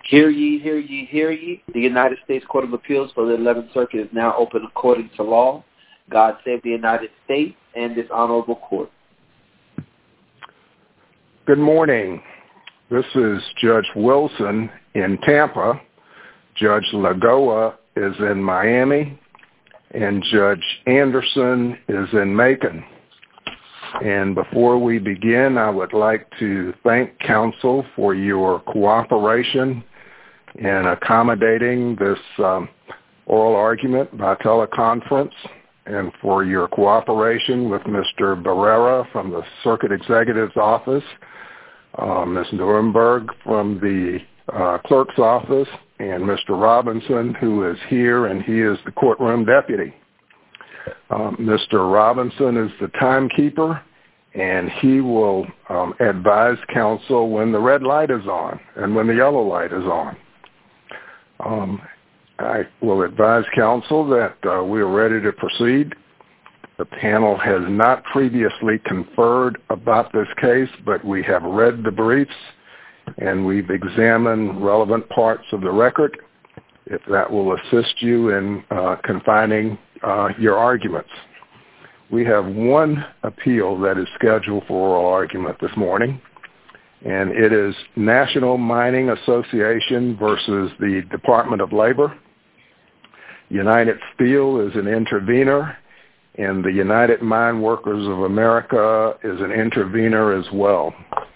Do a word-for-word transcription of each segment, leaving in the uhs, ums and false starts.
Hear ye, hear ye, hear ye. The United States Court of Appeals for the eleventh Circuit is now open according to law. God save the United States and this honorable court. Good morning. This is Judge Wilson in Tampa. Judge Lagoa is in Miami, and Judge Anderson is in Macon. And before we begin, I would like to thank counsel for your cooperation in accommodating this um, oral argument by teleconference, and for your cooperation with Mister Barrera from the Circuit Executive's office, uh, Miz Nuremberg from the uh, clerk's office, and Mister Robinson, who is here, and he is the courtroom deputy. Um, Mister Robinson is the timekeeper, and he will um, advise counsel when the red light is on and when the yellow light is on. Um, I will advise counsel that uh, we are ready to proceed. The panel has not previously conferred about this case, but we have read the briefs and we've examined relevant parts of the record, if that will assist you in uh, confining uh, your arguments. We have one appeal that is scheduled for oral argument this morning, and it is National Mining Association versus the Department of Labor. United Steel is an intervener, and the United Mine Workers of America is an intervener as well.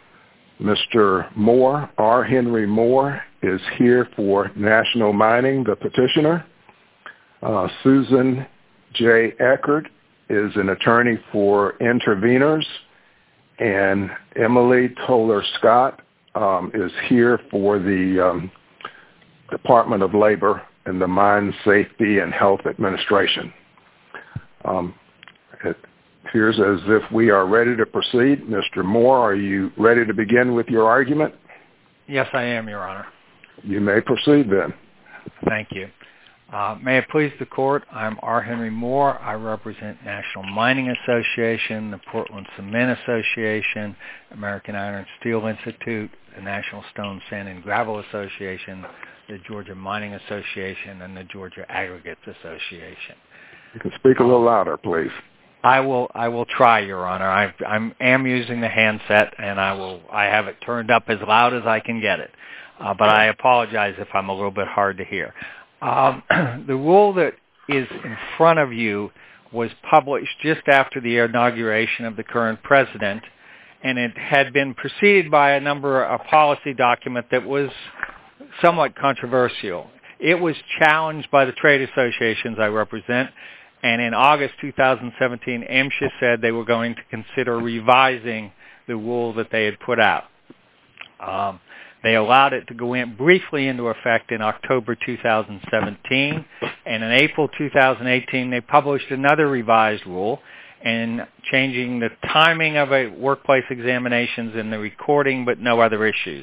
Mister Moore, R. Henry Moore, is here for National Mining, the petitioner. Uh, Susan J. Eckert is an attorney for interveners, and Emily Toller-Scott um, is here for the um, Department of Labor and the Mine Safety and Health Administration. Um, it appears as if we are ready to proceed. Mister Moore, are you ready to begin with your argument? Yes, I am, Your Honor. You may proceed then. Thank you. Uh, may it please the Court, I'm R. Henry Moore. I represent National Mining Association, the Portland Cement Association, American Iron and Steel Institute, the National Stone, Sand, and Gravel Association, the Georgia Mining Association, and the Georgia Aggregates Association. You can speak a little louder, please. I will. I will try, Your Honor. I I'm, am using the handset, and I will. I have it turned up as loud as I can get it. Uh, but I apologize if I'm a little bit hard to hear. Um, the rule that is in front of you was published just after the inauguration of the current president, and it had been preceded by a number of a policy document that was somewhat controversial. It was challenged by the trade associations I represent, and in August two thousand seventeen, MSHA said they were going to consider revising the rule that they had put out. Um, They allowed it to go in briefly into effect in October two thousand seventeen, and in April two thousand eighteen, they published another revised rule and changing the timing of a workplace examinations and the recording, but no other issues.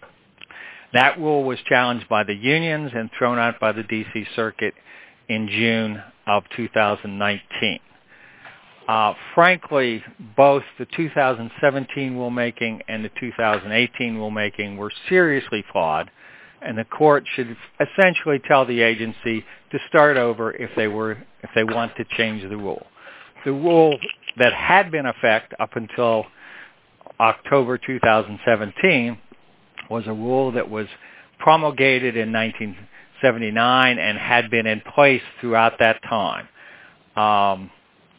That rule was challenged by the unions and thrown out by the D C Circuit in June of two thousand nineteen. Uh, frankly, both the two thousand seventeen rulemaking and the two thousand eighteen rulemaking were seriously flawed, and the court should essentially tell the agency to start over if they were if they want to change the rule. The rule that had been in effect up until October two thousand seventeen was a rule that was promulgated in nineteen seventy-nine and had been in place throughout that time. Um,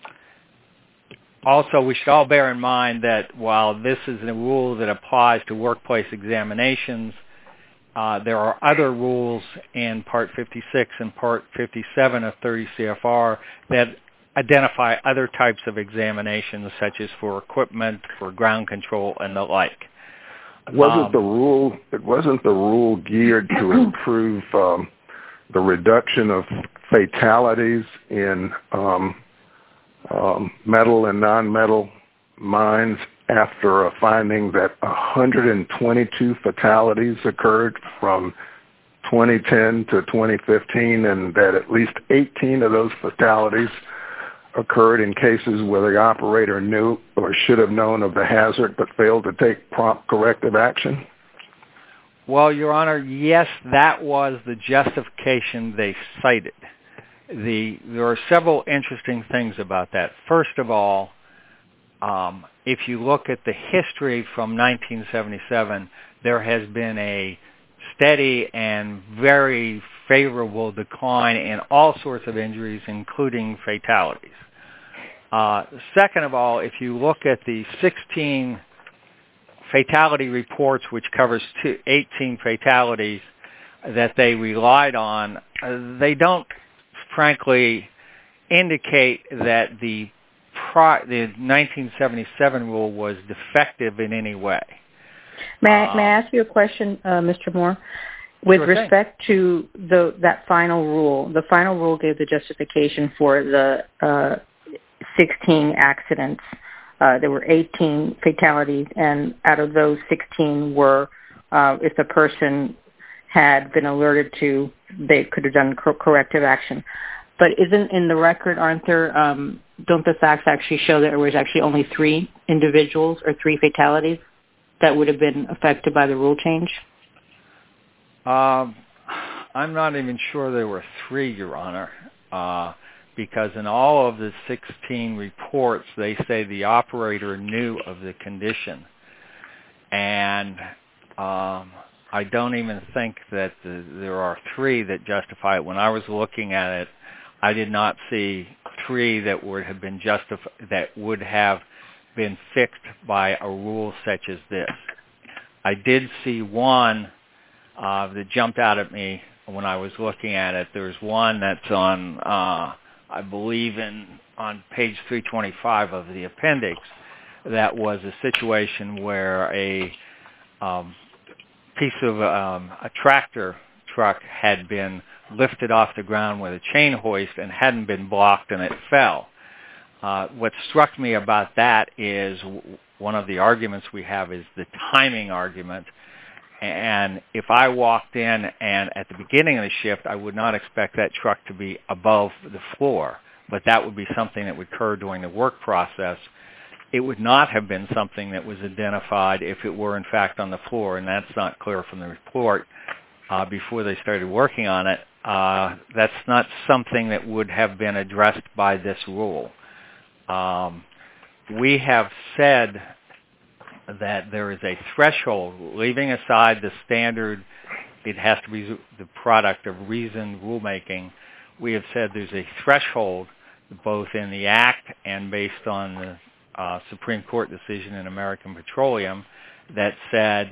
Also, we should all bear in mind that while this is a rule that applies to workplace examinations, uh, there are other rules in Part fifty-six and Part fifty-seven of thirty C F R that identify other types of examinations, such as for equipment, for ground control, and the like. Wasn't um, the rule? It wasn't the rule geared to improve um, the reduction of fatalities in Um, Um, metal and non-metal mines after a finding that one hundred twenty-two fatalities occurred from twenty ten to twenty fifteen, and that at least eighteen of those fatalities occurred in cases where the operator knew or should have known of the hazard but failed to take prompt corrective action? Well, Your Honor, yes, that was the justification they cited. The, there are several interesting things about that. First of all, um, if you look at the history from nineteen seventy-seven, there has been a steady and very favorable decline in all sorts of injuries, including fatalities. Uh, second of all, if you look at the sixteen fatality reports, which covers two, eighteen fatalities that they relied on, uh, they don't, frankly, indicate that the, pro- the nineteen seventy-seven rule was defective in any way. May I, uh, may I ask you a question, uh, Mister Moore? With sure respect thing. to the that final rule, the final rule gave the justification for the uh, sixteen accidents. Uh, there were eighteen fatalities, and out of those, sixteen were uh, if the person had been alerted to, they could have done cor- corrective action. But isn't in the record, aren't there, um, don't the facts actually show that there was actually only three individuals or three fatalities that would have been affected by the rule change? Um, I'm not even sure there were three, Your Honor, uh, because in all of the sixteen reports, they say the operator knew of the condition. And um, I don't even think that the, there are three that justify it. When I was looking at it, I did not see three that would have been justif- that would have been fixed by a rule such as this. I did see one uh, that jumped out at me when I was looking at it. There's one that's on, uh, I believe, in on page three twenty-five of the appendix. That was a situation where a um, piece of um, a tractor truck had been lifted off the ground with a chain hoist and hadn't been blocked, and it fell. Uh, what struck me about that is w- one of the arguments we have is the timing argument. And if I walked in and at the beginning of the shift, I would not expect that truck to be above the floor, but that would be something that would occur during the work process. It would not have been something that was identified if it were in fact on the floor, and that's not clear from the report uh, before they started working on it. Uh, that's not something that would have been addressed by this rule. Um, we have said that there is a threshold, leaving aside the standard, it has to be the product of reasoned rulemaking. We have said there's a threshold both in the Act and based on the uh, Supreme Court decision in American Petroleum that said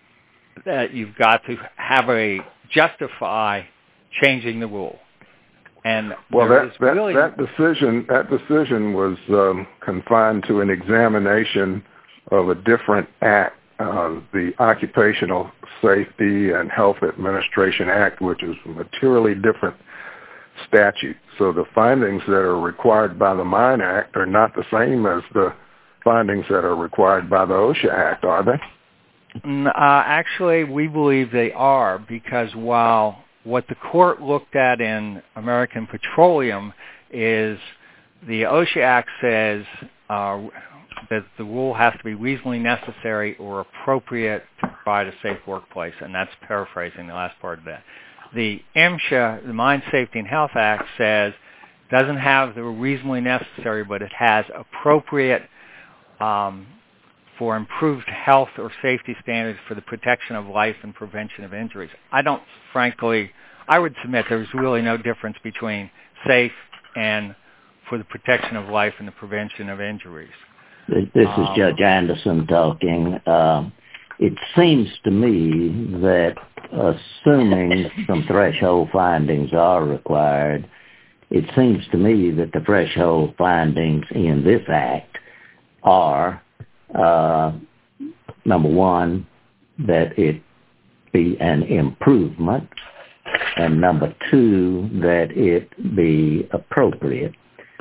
that you've got to have a justify changing the rule. And well, that that, really... that decision that decision was um, confined to an examination of a different act, uh, the Occupational Safety and Health Administration Act, which is a materially different statute. So the findings that are required by the Mine Act are not the same as the findings that are required by the OSHA Act, are they? Uh, actually, we believe they are, because while what the court looked at in American Petroleum is the OSHA Act says uh, that the rule has to be reasonably necessary or appropriate to provide a safe workplace, and that's paraphrasing the last part of that. The MSHA, the Mine Safety and Health Act, says doesn't have the reasonably necessary, but it has appropriate um, for improved health or safety standards for the protection of life and prevention of injuries. I don't, frankly, I would submit there's really no difference between safe and for the protection of life and the prevention of injuries. This is um, Judge Anderson talking. Uh, it seems to me that assuming some threshold findings are required, it seems to me that the threshold findings in this act are, uh, number one, that it be an improvement, and number two, that it be appropriate.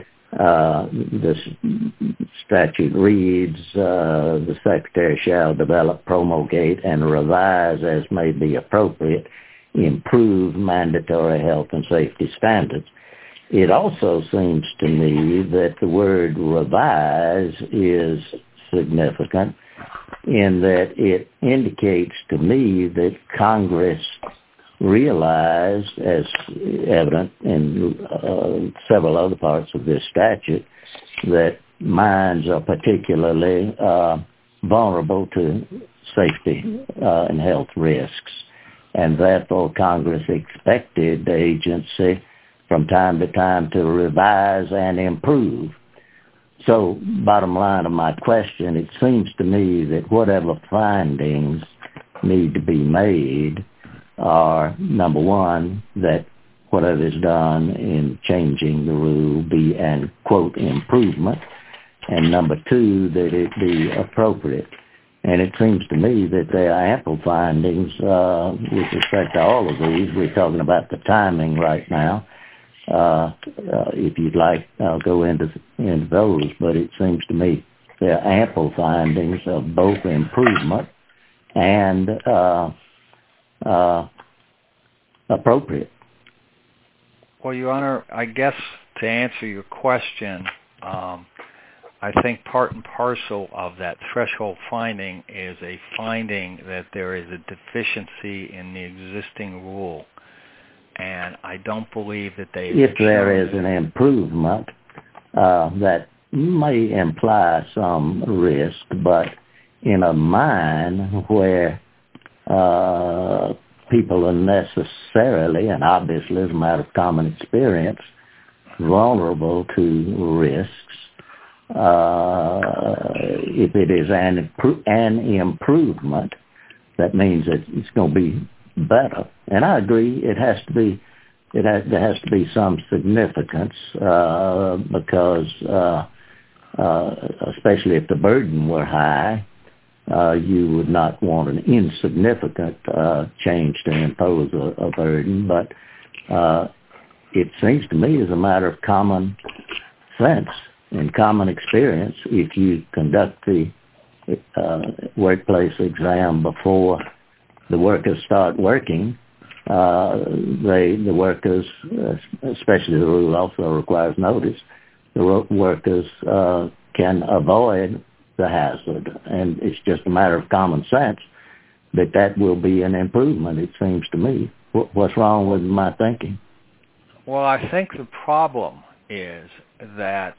Uh, the statute reads, uh, the Secretary shall develop, promulgate, and revise as may be appropriate, improve mandatory health and safety standards. It also seems to me that the word revise is significant in that it indicates to me that Congress realized, as evident in uh, several other parts of this statute, that mines are particularly uh, vulnerable to safety uh, and health risks. And therefore, Congress expected the agency from time to time to revise and improve. So, bottom line of my question, it seems to me that whatever findings need to be made are, number one, that whatever is done in changing the rule be an, quote, improvement, and number two, that it be appropriate. And it seems to me that there are ample findings uh, with respect to all of these. We're talking about the timing right now. Uh, uh, if you'd like, I'll go into, into those, but it seems to me there are ample findings of both improvement and uh, uh, appropriate. Well, Your Honor, I guess to answer your question, um, I think part and parcel of that threshold finding is a finding that there is a deficiency in the existing rule. And I don't believe that they... If there is an improvement, uh, that may imply some risk, but in a mine where uh, people are necessarily, and obviously as a matter of common experience, vulnerable to risks, uh, if it is an, an improvement, that means that it's going to be better. And I agree, it has to be, it has, there has to be some significance uh, because, uh, uh, especially if the burden were high, uh, you would not want an insignificant uh, change to impose a, a burden. But uh, it seems to me as a matter of common sense and common experience, if you conduct the uh, workplace exam before the workers start working, uh, they, the workers, uh, especially the rule also requires notice, the workers uh, can avoid the hazard. And it's just a matter of common sense that that will be an improvement, it seems to me. What's wrong with my thinking? Well, I think the problem is that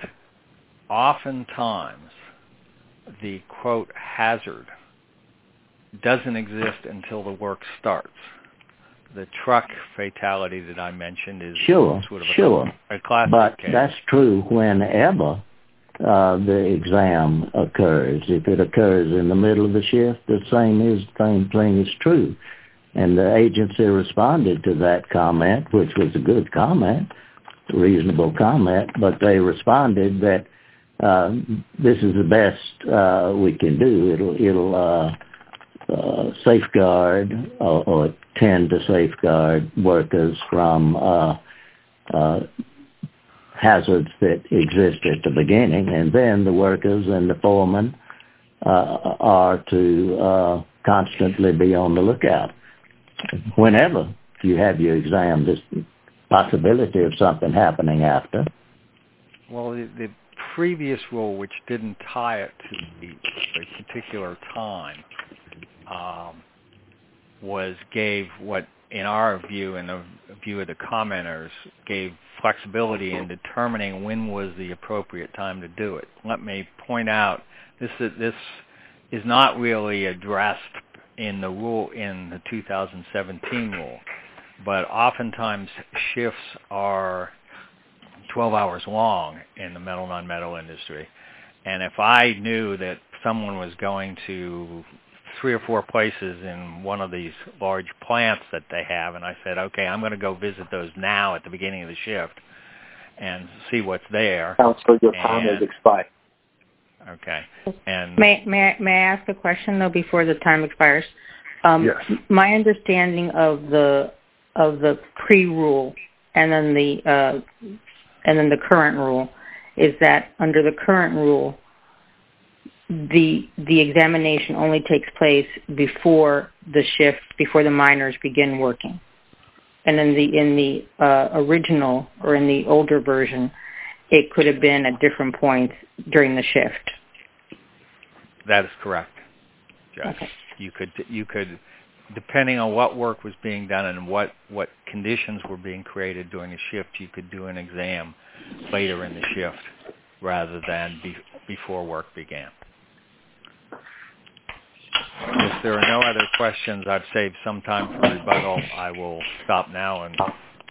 oftentimes the, quote, hazard doesn't exist until the work starts. The truck fatality that I mentioned is sure, sort of sure. a, a classic but case. That's true whenever uh, the exam occurs. If it occurs in the middle of the shift, the same is same thing is true. And the agency responded to that comment, which was a good comment, a reasonable comment, but they responded that uh, this is the best uh, we can do. It'll it'll uh, Uh, safeguard or, or tend to safeguard workers from uh, uh, hazards that exist at the beginning, and then the workers and the foreman uh, are to uh, constantly be on the lookout. Whenever you have your exam, there's possibility of something happening after. Well, the, the previous rule, which didn't tie it to the, a particular time, Um, was gave what, in our view and the view of the commenters, gave flexibility in determining when was the appropriate time to do it. Let me point out, this is, this is not really addressed in the rule, in the two thousand seventeen rule, but oftentimes shifts are twelve hours long in the metal non-metal industry. And if I knew that someone was going to three or four places in one of these large plants that they have, and I said, okay, I'm going to go visit those now at the beginning of the shift and see what's there. Counselor, your time has expired. Okay. And may may I, may I ask a question though before the time expires? Um, yes. My understanding of the of the pre-rule and then the uh, and then the current rule is that under the current rule, the the examination only takes place before the shift, before the miners begin working. And in the in the uh, original or in the older version, it could have been at different points during the shift. that is correct, Judge. Okay. You could you could, depending on what work was being done and what, what conditions were being created during the shift, you could do an exam later in the shift rather than be, before work began. If there are no other questions, I've saved some time for rebuttal. I will stop now. And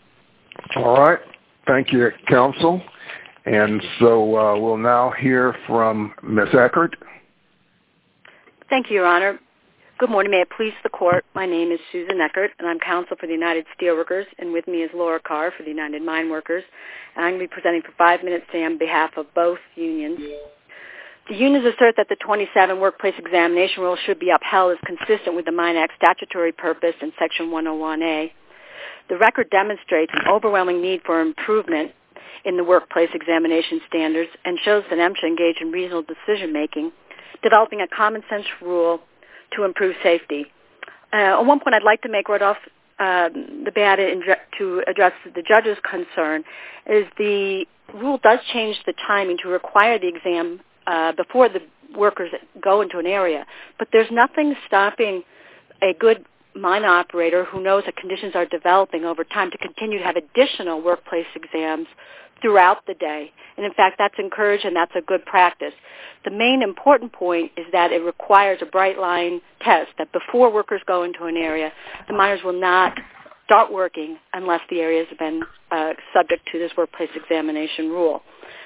all right. Thank you, counsel. And so uh, we'll now hear from Miz Eckert. Thank you, Your Honor. Good morning. May it please the Court. My name is Susan Eckert, and I'm counsel for the United Steelworkers, and with me is Laura Carr for the United Mine Workers. And I'm going to be presenting for five minutes today on behalf of both unions. The unions assert that the twenty-seven workplace examination rule should be upheld as consistent with the Mine Act statutory purpose in Section one oh one A. The record demonstrates an overwhelming need for improvement in the workplace examination standards and shows that MSHA engaged in reasonable decision-making, developing a common-sense rule to improve safety. Uh, on one point I'd like to make right off um, the bat in, to address the judge's concern is the rule does change the timing to require the exam uh, before the workers go into an area, but there's nothing stopping a good mine operator who knows that conditions are developing over time to continue to have additional workplace exams throughout the day. And in fact, that's encouraged and that's a good practice. The main important point is that it requires a bright line test that before workers go into an area, the miners will not start working unless the area has been uh, subject to this workplace examination rule.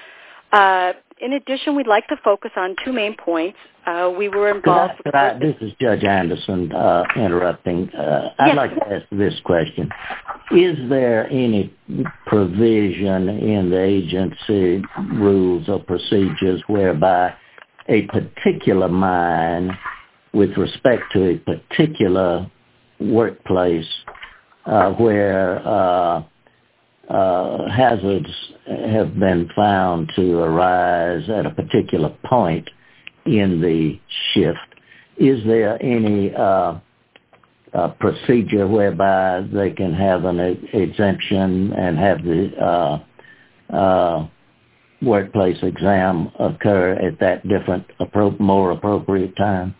Uh, in addition, we'd like to focus on two main points. Uh, we were involved... Could I, could I, this is Judge Anderson uh, interrupting. Uh, I'd yes. like to ask this question. Is there any provision in the agency rules or procedures whereby a particular mine with respect to a particular workplace uh, where uh, uh, hazards have been found to arise at a particular point in the shift, is there any uh, uh, procedure whereby they can have an a- exemption and have the uh, uh, workplace exam occur at that different, appro- more appropriate time?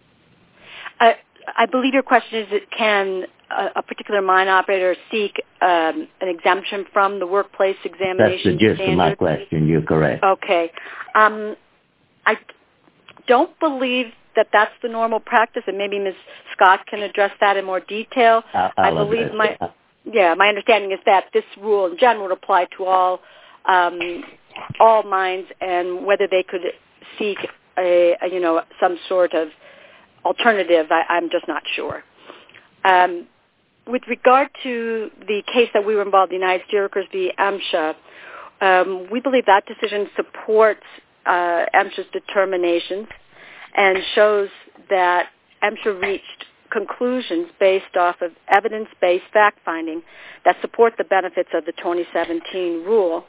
I, I believe your question is, can a, a particular mine operator seek um, an exemption from the workplace examination That's the gist standard? of my question. You're correct. Okay. Um, I don't believe that that's the normal practice, and maybe Miz Scott can address that in more detail. I'll I believe my that. yeah, my understanding is that this rule in general would apply to all um, all mines, and whether they could seek a, a you know some sort of alternative, I, I'm just not sure. Um, with regard to the case that we were involved in, the United Steelworkers v. MSHA, um, we believe that decision supports uh, MSHA's determinations and shows that MSHA reached conclusions based off of evidence-based fact-finding that support the benefits of the twenty seventeen rule.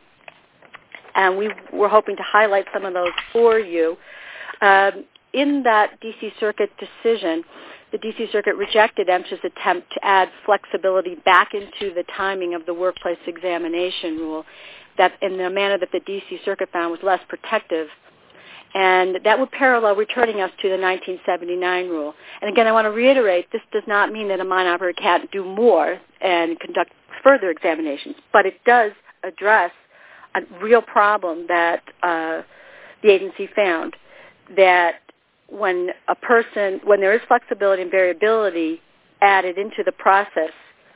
And we were hoping to highlight some of those for you. Um, in that D C Circuit decision, the D C Circuit rejected MSHA's attempt to add flexibility back into the timing of the workplace examination rule, that in the manner that the D C Circuit found was less protective. And that would parallel returning us to the nineteen seventy-nine rule. And again, I want to reiterate, this does not mean that a mine operator can't do more and conduct further examinations, but it does address a real problem that uh, the agency found, that when a person, when there is flexibility and variability added into the process,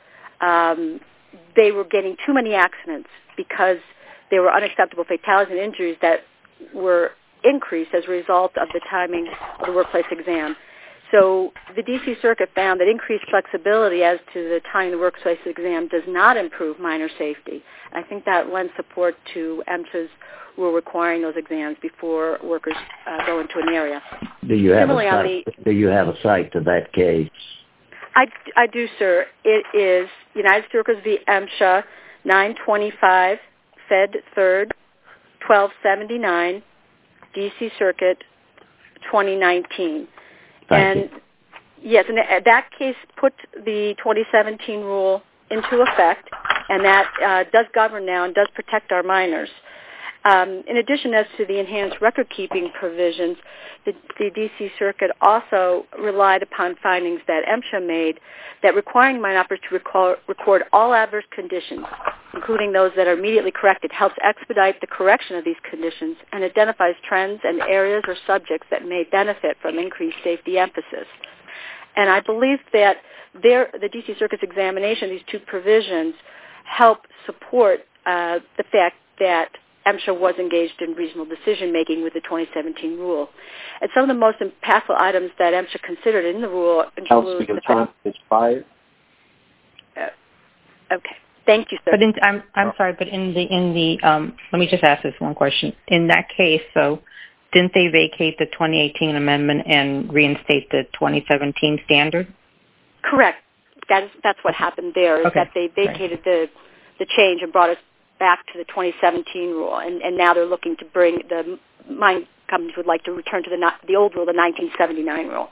um, they were getting too many accidents because there were unacceptable fatalities and injuries that were increased as a result of the timing of the workplace exam. So the D C Circuit found that increased flexibility as to the timing of the workplace exam does not improve miner safety. I think that lends support to MSHA's rule requiring those exams before workers uh, go into an area. Do you have Similarly, a site, the, do you have a cite to that case? I, I do, sir. It is United Steelworkers v. MSHA, nine twenty-five, Fed third, twelve seventy-nine, D C Circuit, twenty nineteen. Thank and you. Yes, and that case put the twenty seventeen rule into effect, and that uh, does govern now and does protect our miners. Um, in addition, as to the enhanced record-keeping provisions, the, the D C Circuit also relied upon findings that MSHA made that requiring mine operators to record, record all adverse conditions, including those that are immediately corrected, helps expedite the correction of these conditions and identifies trends and areas or subjects that may benefit from increased safety emphasis. And I believe that there, the D C Circuit's examination of these two provisions help support uh, the fact that MSHA was engaged in reasonable decision-making with the twenty seventeen rule. And some of the most impactful items that MSHA considered in the rule include... The time is five. Uh, okay. Thank you, sir. But in, I'm I'm sorry, but in the in the um, let me just ask this one question. In that case, so didn't they vacate the twenty eighteen amendment and reinstate the twenty seventeen standard? Correct. That is that's what happened there. Is okay. that they vacated the the change and brought us back to the twenty seventeen rule, and, and now they're looking to bring the mine companies would like to return to the the old rule, the nineteen seventy-nine rule.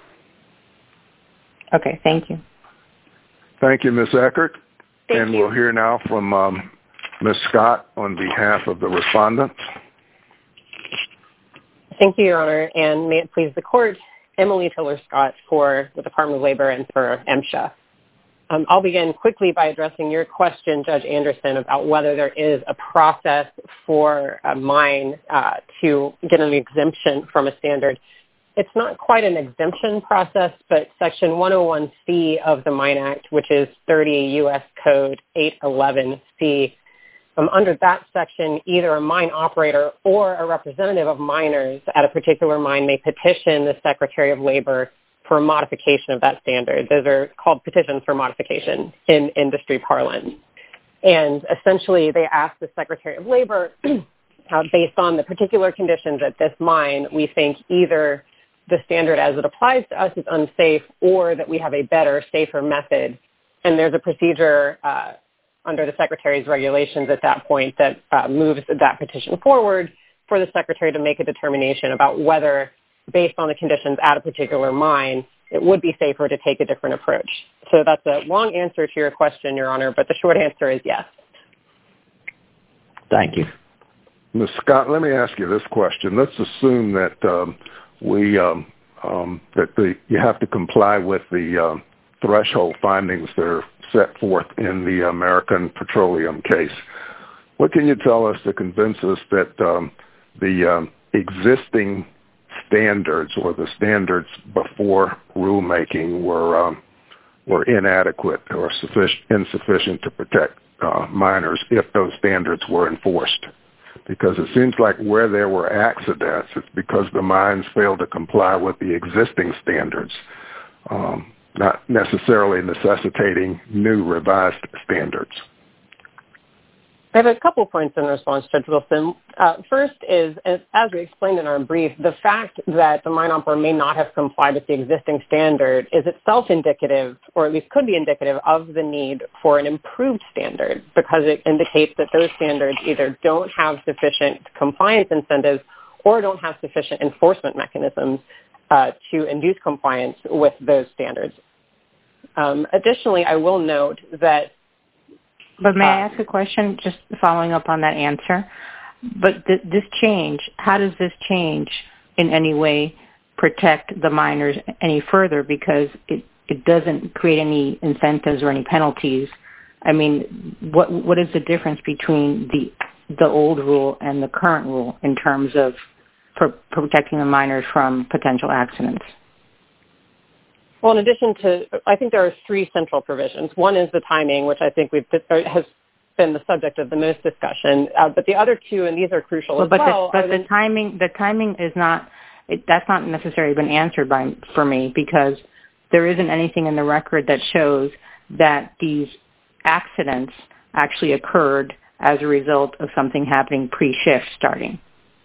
Okay. Thank you. Thank you, Miz Eckert. Thank and you. We'll hear now from um, Miz Scott on behalf of the respondents. Thank you, Your Honor, and may it please the Court, Emily Tiller-Scott for the Department of Labor and for MSHA. Um, I'll begin quickly by addressing your question, Judge Anderson, about whether there is a process for a mine uh, to get an exemption from a standard. It's not quite an exemption process, but Section one oh one C of the Mine Act, which is thirty U S Code eight eleven C, um, under that section, either a mine operator or a representative of miners at a particular mine may petition the Secretary of Labor for a modification of that standard. Those are called petitions for modification in industry parlance. And essentially, they ask the Secretary of Labor, uh, based on the particular conditions at this mine, we think either the standard as it applies to us is unsafe or that we have a better, safer method. And there's a procedure uh, under the Secretary's regulations at that point that uh, moves that petition forward for the Secretary to make a determination about whether, based on the conditions at a particular mine, it would be safer to take a different approach. So that's a long answer to your question, Your Honor, but the short answer is yes. Thank you. Miz Scott, let me ask you this question. Let's assume that um, we um, um, that the you have to comply with the um, threshold findings that are set forth in the American Petroleum case. What can you tell us to convince us that um, the um, existing standards or the standards before rulemaking were um, were inadequate or sufficient, insufficient to protect uh, miners if those standards were enforced? Because it seems like where there were accidents, it's because the mines failed to comply with the existing standards, um, not necessarily necessitating new revised standards. I have a couple points in response, Judge Wilson. Uh, first is, as, as we explained in our brief, the fact that the mine operator may not have complied with the existing standard is itself indicative, or at least could be indicative, of the need for an improved standard, because it indicates that those standards either don't have sufficient compliance incentives or don't have sufficient enforcement mechanisms uh, to induce compliance with those standards. Um, additionally, I will note that But may uh, I ask a question, just following up on that answer? But th- this change, how does this change in any way protect the miners any further? Because it, it doesn't create any incentives or any penalties. I mean, what what is the difference between the the old rule and the current rule in terms of for protecting the miners from potential accidents? Well, in addition to, I think there are three central provisions. One is the timing, which I think we've has been the subject of the most discussion. Uh, but the other two, and these are crucial well, as but well. The, but the, the timing, the timing is not. It, that's not necessarily been answered by for me, because there isn't anything in the record that shows that these accidents actually occurred as a result of something happening pre-shift starting.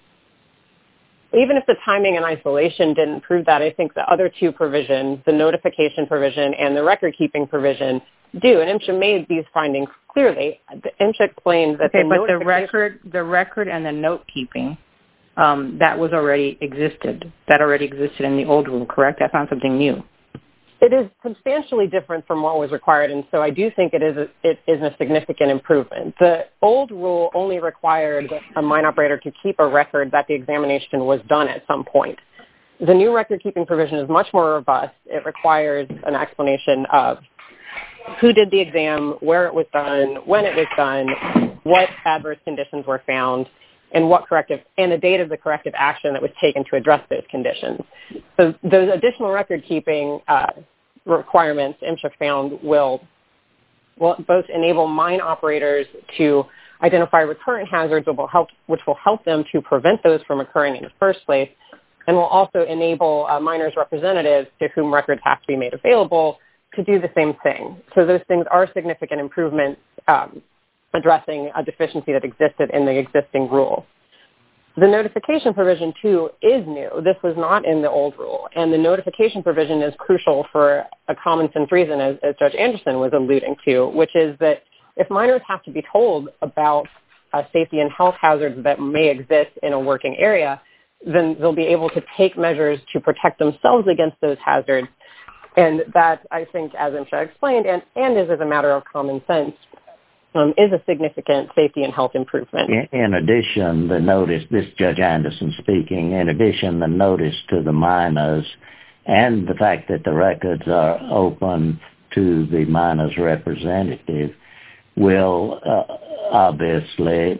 Even if the timing and isolation didn't prove that, I think the other two provisions, the notification provision and the record-keeping provision, do. And MSHA made these findings clearly. MSHA explained that okay, the but notification... the record, the record and the note-keeping, um, that was already existed. That already existed in the old rule, correct? That's not something new. It is substantially different from what was required, and so I do think it is a, it is a significant improvement. The old rule only required a mine operator to keep a record that the examination was done at some point. The new record-keeping provision is much more robust. It requires an explanation of who did the exam, where it was done, when it was done, what adverse conditions were found, and what corrective and the date of the corrective action that was taken to address those conditions. So those additional record-keeping uh, requirements MSHA found will will both enable mine operators to identify recurrent hazards, which will help which will help them to prevent those from occurring in the first place, and will also enable uh, miners' representatives to whom records have to be made available to do the same thing. So those things are significant improvements um, addressing a deficiency that existed in the existing rule. The notification provision, too, is new. This was not in the old rule, and the notification provision is crucial for a common sense reason, as, as Judge Anderson was alluding to, which is that if miners have to be told about uh, safety and health hazards that may exist in a working area, then they'll be able to take measures to protect themselves against those hazards. And that, I think, as MSHA explained, and, and is as a matter of common sense, Um, is a significant safety and health improvement. In addition, the notice, this Judge Anderson speaking, in addition, the notice to the miners and the fact that the records are open to the miners' representative will uh, obviously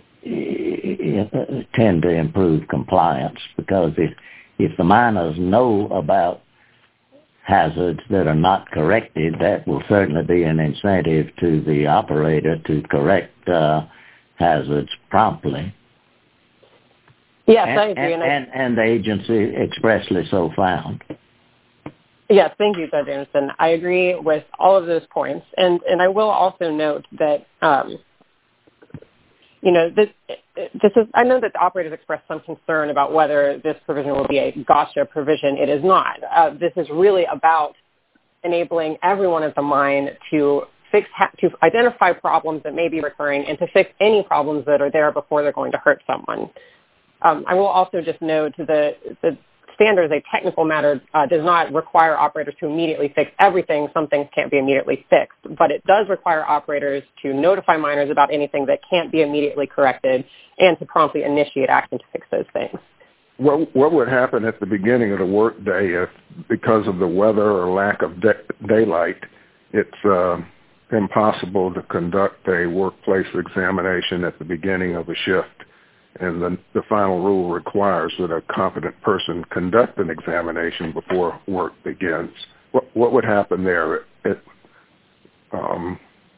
tend to improve compliance, because if, if the miners know about hazards that are not corrected, that will certainly be an incentive to the operator to correct uh, hazards promptly. Yes, and, I agree. And, and, I, and, and the agency expressly so found. Yes, thank you, Judge Anderson. I agree with all of those points. And, and I will also note that, um, you know, this, this is, I know that the operators expressed some concern about whether this provision will be a gotcha provision. It is not. Uh, this is really about enabling everyone at the mine to fix, to identify problems that may be recurring and to fix any problems that are there before they're going to hurt someone. Um, I will also just note the, the standard as a technical matter uh, does not require operators to immediately fix everything. Some things can't be immediately fixed, but it does require operators to notify miners about anything that can't be immediately corrected and to promptly initiate action to fix those things. What, what would happen at the beginning of the workday if, because of the weather or lack of de- daylight, it's uh, impossible to conduct a workplace examination at the beginning of a shift? And the, the final rule requires that a competent person conduct an examination before work begins. What, what would happen there? It, it, um,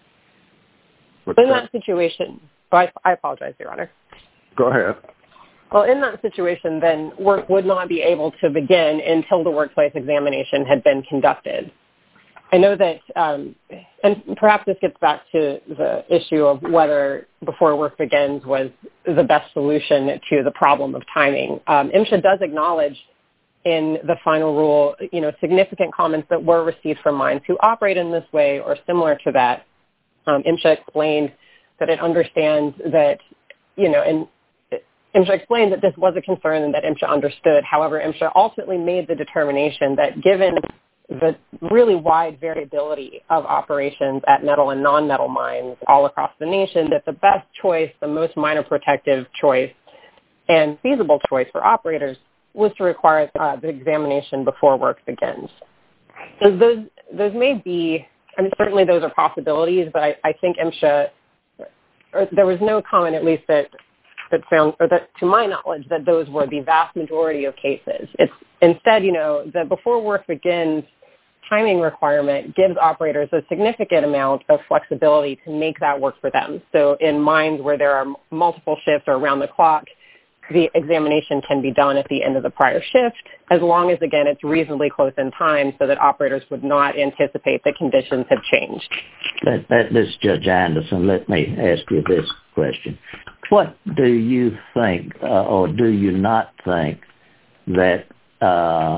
in that situation, oh, I, I apologize, Your Honor. Go ahead. Well, in that situation, then work would not be able to begin until the workplace examination had been conducted. I know that, um, and perhaps this gets back to the issue of whether before work begins was the best solution to the problem of timing. Um, MSHA does acknowledge in the final rule, you know, significant comments that were received from mines who operate in this way or similar to that. Um, MSHA explained that it understands that, you know, and MSHA explained that this was a concern and that MSHA understood. However, MSHA ultimately made the determination that given the really wide variability of operations at metal and non-metal mines all across the nation, that the best choice, the most miner protective choice, and feasible choice for operators was to require uh, the examination before work begins. So those those may be, I mean, certainly those are possibilities, but I, I think MSHA, or there was no comment at least that that found, or that to my knowledge, that those were the vast majority of cases. It's instead, you know, the before work begins timing requirement gives operators a significant amount of flexibility to make that work for them. So in mines where there are multiple shifts or around the clock, the examination can be done at the end of the prior shift, as long as, again, it's reasonably close in time so that operators would not anticipate that conditions have changed. Let, let, this is Judge Anderson. Let me ask you this question. What do you think, uh, or do you not think, that uh,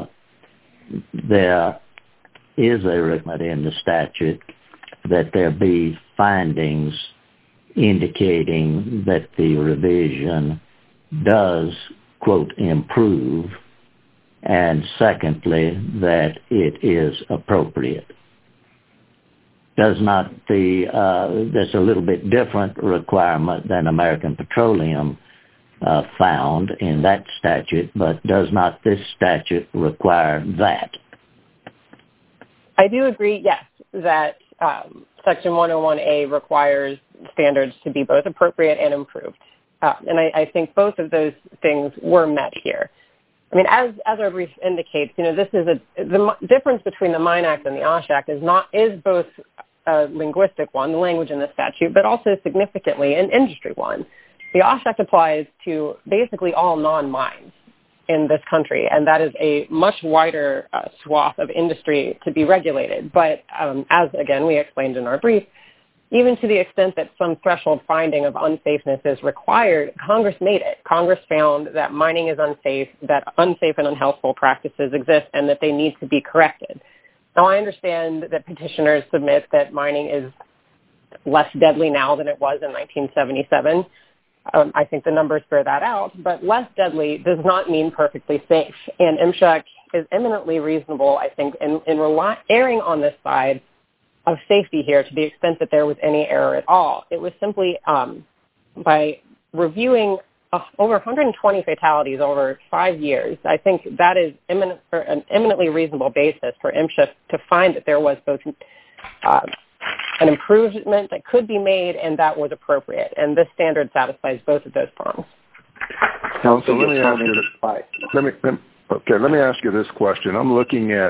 there is a requirement in the statute that there be findings indicating that the revision does, quote, improve and secondly, that it is appropriate. Does not the, uh, there's a little bit different requirement than American Petroleum uh, found in that statute, but does not this statute require that? I do agree, yes, that um, Section one oh one A requires standards to be both appropriate and improved. Uh, and I, I think both of those things were met here. I mean, as as our brief indicates, you know, this is a the difference between the Mine Act and the OSH Act is not is both a linguistic one, the language in the statute, but also significantly an industry one. The OSH Act applies to basically all non-mines in this country, and that is a much wider uh, swath of industry to be regulated. But um, as again we explained in our brief, even to the extent that some threshold finding of unsafeness is required, Congress made it. Congress found that mining is unsafe, that unsafe and unhealthful practices exist, and that they need to be corrected. Now, I understand that petitioners submit that mining is less deadly now than it was in nineteen seventy-seven. Um, I think the numbers bear that out, but less deadly does not mean perfectly safe. And M S H A is eminently reasonable, I think, in, in rely- erring on this side of safety here to the extent that there was any error at all. It was simply um, by reviewing uh, over one hundred twenty fatalities over five years, I think that is eminent, or an eminently reasonable basis for M S H A to find that there was both uh, an improvement that could be made and that was appropriate. And this standard satisfies both of those prongs. So let me ask you this, let me, okay, let me ask you this question. I'm looking at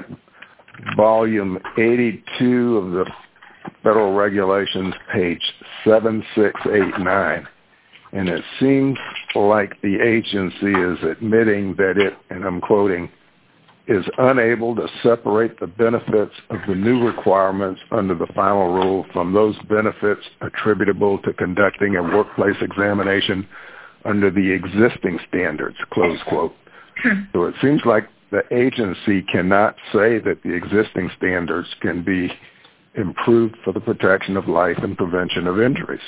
volume eighty-two of the Federal Regulations, page seven six eight nine, and it seems like the agency is admitting that it, and I'm quoting, is unable to separate the benefits of the new requirements under the final rule from those benefits attributable to conducting a workplace examination under the existing standards, close quote. So it seems like the agency cannot say that the existing standards can be improved for the protection of life and prevention of injuries.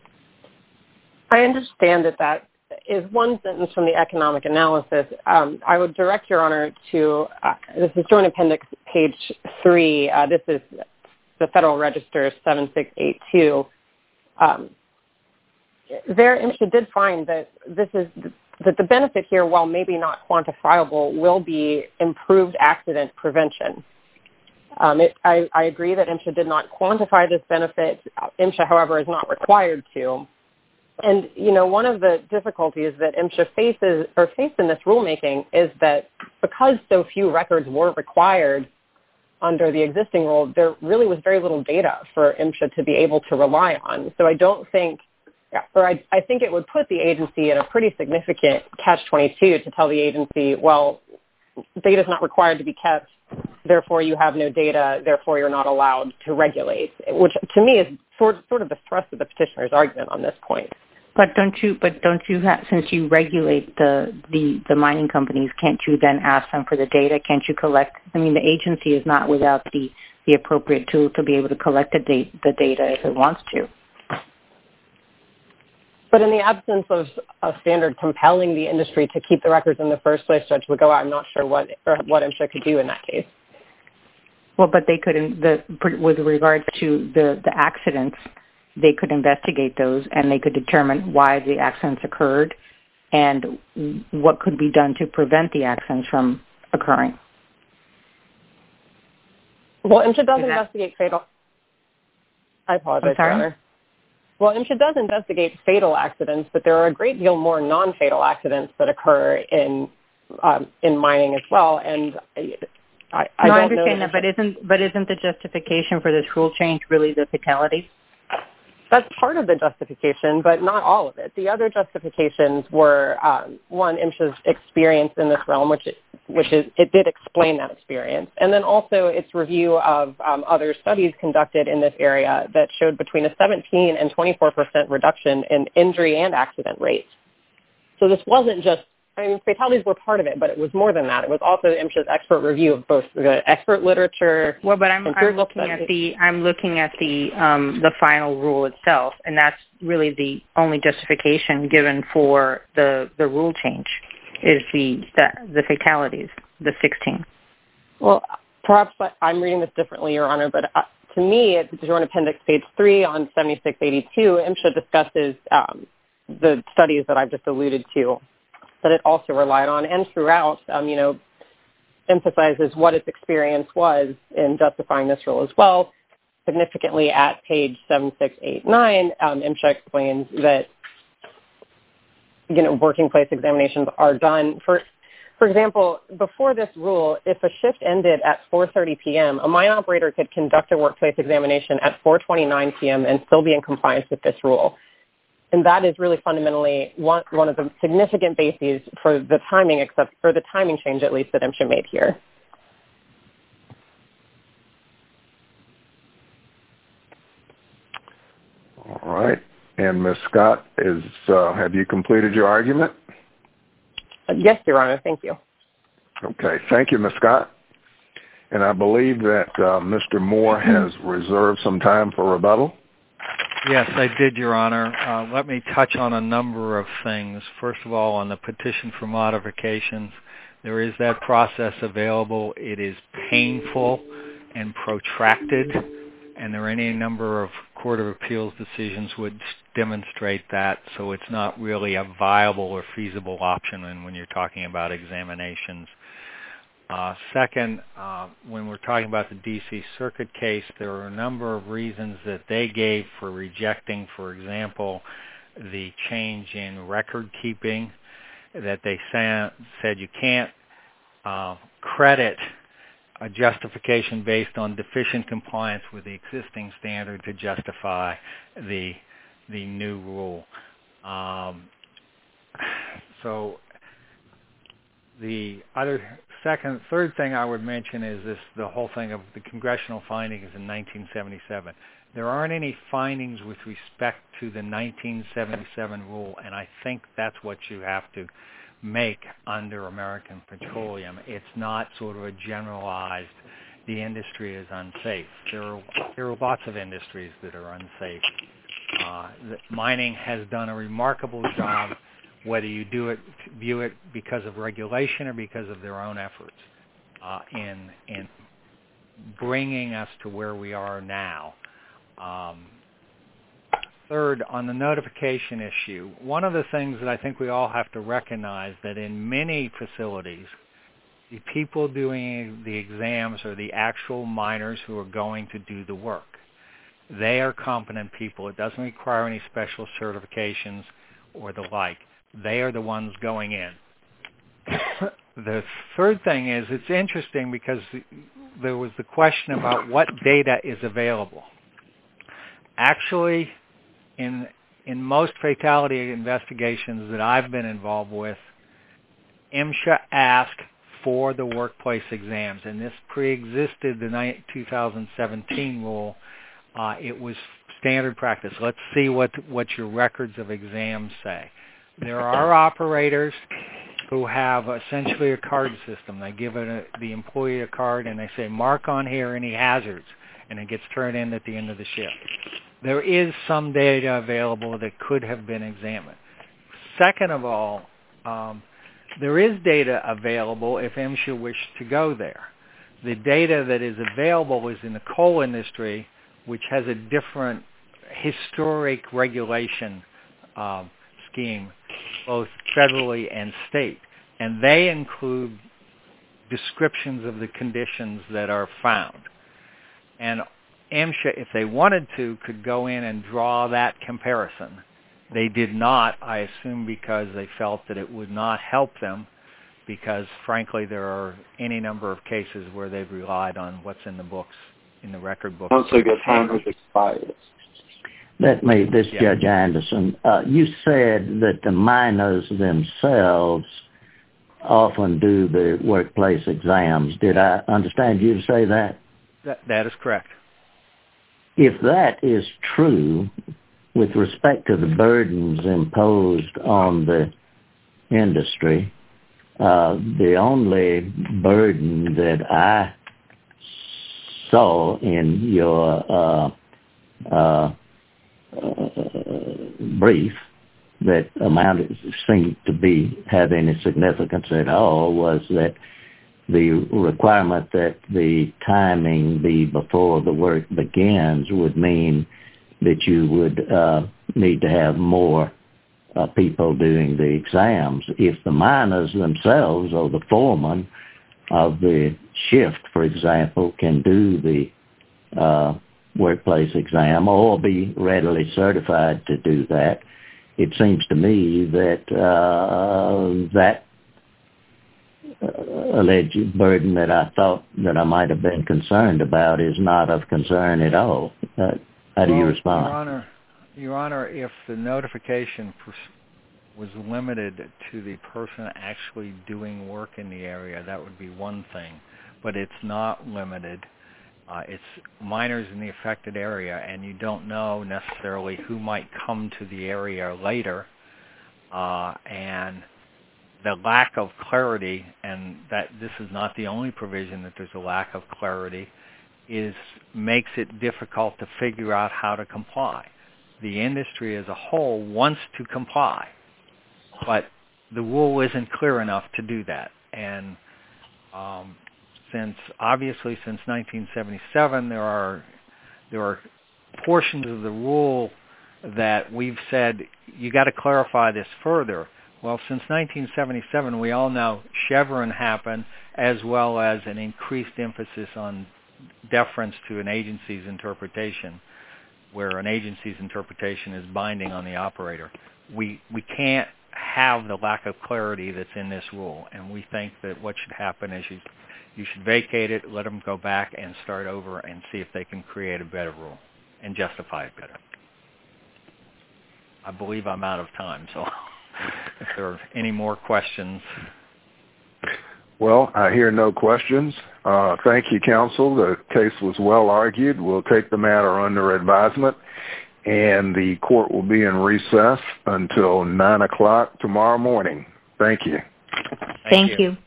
I understand that that is one sentence from the economic analysis. Um, I would direct Your Honor to, uh, this is Joint Appendix page three. Uh, this is the Federal Register seven six eight two. Um, there, M S H A did find that this is that the benefit here, while maybe not quantifiable, will be improved accident prevention. Um, it, I, I agree that M S H A did not quantify this benefit. M S H A, however, is not required to. And, you know, one of the difficulties that M S H A faces or faced in this rulemaking is that because so few records were required under the existing rule, there really was very little data for M S H A to be able to rely on. So I don't think, or I, I think it would put the agency in a pretty significant catch twenty-two to tell the agency, well, data is not required to be kept, therefore you have no data, therefore you're not allowed to regulate, which to me is sort, sort of the thrust of the petitioner's argument on this point. But don't you? But don't you have? Since you regulate the, the the mining companies, can't you then ask them for the data? Can't you collect? I mean, the agency is not without the, the appropriate tool to be able to collect the, da- the data if it wants to. But in the absence of a standard compelling the industry to keep the records in the first place, Judge Lagoa, I'm not sure what or what M S H A could do in that case. Well, but they could, the, with regard to the, the accidents, they could investigate those and they could determine why the accidents occurred and what could be done to prevent the accidents from occurring. Well, M S H A does that... investigate fatal... I apologize, Your Honor. Well, M S H A does investigate fatal accidents, but there are a great deal more non-fatal accidents that occur in um, in mining as well. And I, I no, don't I understand know that, that but isn't but isn't the justification for this rule change really the fatalities? That's part of the justification, but not all of it. The other justifications were, um, one, M S H A's experience in this realm, which it, which is, it did explain that experience. And then also its review of um, other studies conducted in this area that showed between a seventeen and twenty-four percent reduction in injury and accident rates. So this wasn't just, I mean, fatalities were part of it, but it was more than that. It was also M S H A's expert review of both the expert literature. Well, but I'm, I'm looking studies. at the I'm looking at the um, the final rule itself, and that's really the only justification given for the the rule change is the the, the fatalities. the sixteen? Well, perhaps I'm reading this differently, Your Honor, but uh, to me, at Joint Appendix page three on seventy-six eighty-two, MSHA discusses um, the studies that I've just alluded to that it also relied on, and throughout, um, you know, emphasizes what its experience was in justifying this rule as well. Significantly at page seventy-six eighty-nine, um, MSHA explains that, you know, working place examinations are done. For for example, before this rule, if a shift ended at four thirty p.m., a mine operator could conduct a workplace examination at four twenty-nine p.m. and still be in compliance with this rule. And that is really fundamentally one, one of the significant bases for the timing, except for the timing change, at least, that MSHA made here. All right. And Miz Scott, is uh, have you completed your argument? Uh, yes, Your Honor. Thank you. Okay. Thank you, Miz Scott. And I believe that uh, Mister Moore has reserved some time for rebuttal. Yes, I did, Your Honor. Uh, let me touch on a number of things. First of all, on the petition for modifications, there is that process available. It is painful and protracted, and there are any number of Court of Appeals decisions would demonstrate that, so it's not really a viable or feasible option when, when you're talking about examinations. Uh, second, uh, when we're talking about the D C Circuit case, there are a number of reasons that they gave for rejecting, for example, the change in record keeping, that they sa- said you can't uh, credit a justification based on deficient compliance with the existing standard to justify the the new rule. Um, so the other second, third thing I would mention is this: the whole thing of the congressional findings in nineteen seventy-seven. There aren't any findings with respect to the nineteen seventy-seven rule, and I think that's what you have to make under American Petroleum. It's not sort of a generalized, the industry is unsafe. There are, there are lots of industries that are unsafe. Uh, mining has done a remarkable job, whether you do it, view it because of regulation or because of their own efforts, uh, in in bringing us to where we are now. Um, third, on the notification issue, one of the things that I think we all have to recognize that in many facilities, the people doing the exams are the actual miners who are going to do the work. They are competent people. It doesn't require any special certifications or the like. They are the ones going in. The third thing is, it's interesting because there was the question about what data is available. Actually, in in most fatality investigations that I've been involved with, MSHA asked for the workplace exams, and this pre-existed the two thousand seventeen rule. Uh, it was standard practice. Let's see what what your records of exams say. There are operators who have essentially a card system. They give it a, the employee a card, and they say, mark on here any hazards, and it gets turned in at the end of the shift. There is some data available that could have been examined. Second of all, um, there is data available if MSHA wished to go there. The data that is available is in the coal industry, which has a different historic regulation um, scheme, both federally and state. And they include descriptions of the conditions that are found. And MSHA, if they wanted to, could go in and draw that comparison. They did not, I assume, because they felt that it would not help them, because, frankly, there are any number of cases where they've relied on what's in the books, in the record books. Once your time has expired. Let me, this Yeah. Judge Anderson, uh, you said that the miners themselves often do the workplace exams. Did I understand you to say that? That, that is correct. If that is true, with respect to the burdens imposed on the industry, uh, the only burden that I saw in your uh, uh, uh, brief that amounted seemed to be have any significance at all was that the requirement that the timing be before the work begins would mean that you would uh, need to have more uh, people doing the exams. If the miners themselves or the foreman of the shift, for example, can do the uh, workplace exam or be readily certified to do that, it seems to me that uh, that uh, alleged burden that I thought that I might have been concerned about is not of concern at all. Uh, how do well, you respond? Your Honor, Your Honor, if the notification was limited to the person actually doing work in the area, that would be one thing. But it's not limited. Uh, it's miners in the affected area, and you don't know necessarily who might come to the area later. Uh, and the lack of clarity, and that this is not the only provision that there's a lack of clarity, is makes it difficult to figure out how to comply. The industry as a whole wants to comply, but the rule isn't clear enough to do that. And um, since obviously since nineteen seventy-seven, there are there are portions of the rule that we've said you got to clarify this further. Well, since nineteen seventy-seven, we all know Chevron happened, as well as an increased emphasis on deference to an agency's interpretation, where an agency's interpretation is binding on the operator. We we can't have the lack of clarity that's in this rule, and we think that what should happen is you you should vacate it, let them go back and start over and see if they can create a better rule and justify it better. I believe I'm out of time, so if there are any more questions. Well, I hear no questions. Uh, thank you, counsel. The case was well argued. We'll take the matter under advisement, and the court will be in recess until nine o'clock tomorrow morning. Thank you. Thank, Thank you. you.